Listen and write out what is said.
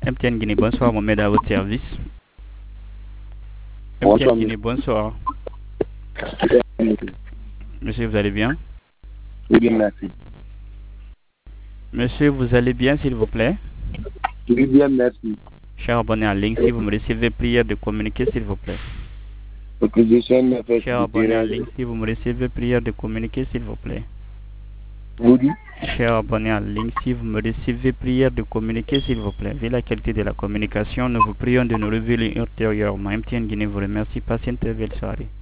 MTN Guinée, bonsoir, Mohamed à votre service. Bonsoir, MTN Guinée, bonsoir. Monsieur, vous allez bien? oui, bien, merci. Monsieur, vous allez bien, s'il vous plaît? Oui, bien, merci. Cher abonné en ligne, si vous me recevez, prière de communiquer, s'il vous plaît. L'opposition ne fait Cher du abonné en terrain. ligne, si vous me recevez, prière de communiquer, s'il vous plaît. Vous dites? Cher abonné en ligne, si vous me recevez, prière de communiquer, s'il vous plaît. Vu la qualité de la communication, nous vous prions de nous révéler ultérieurement. MTN Guinée vous remercie. Passez une très belle soirée.